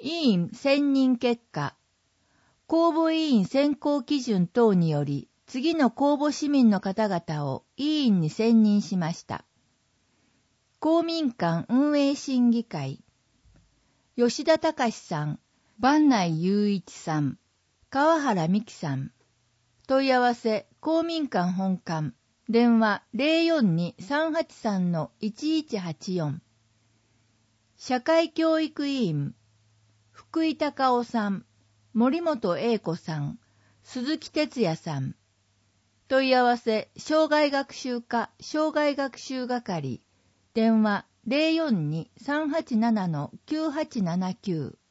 委員選任結果、公募委員選考基準等により、次の公募市民の方々を委員に選任しました。公民館運営審議会、吉田隆さん、坂内雄一さん、川原美希さん。問い合わせ、公民館本館、電話 042-383-1184。社会教育委員、福井隆夫さん、森本英子さん、鈴木哲也さん。問い合わせ、障害学習課障害学習係、電話 042-387-9879。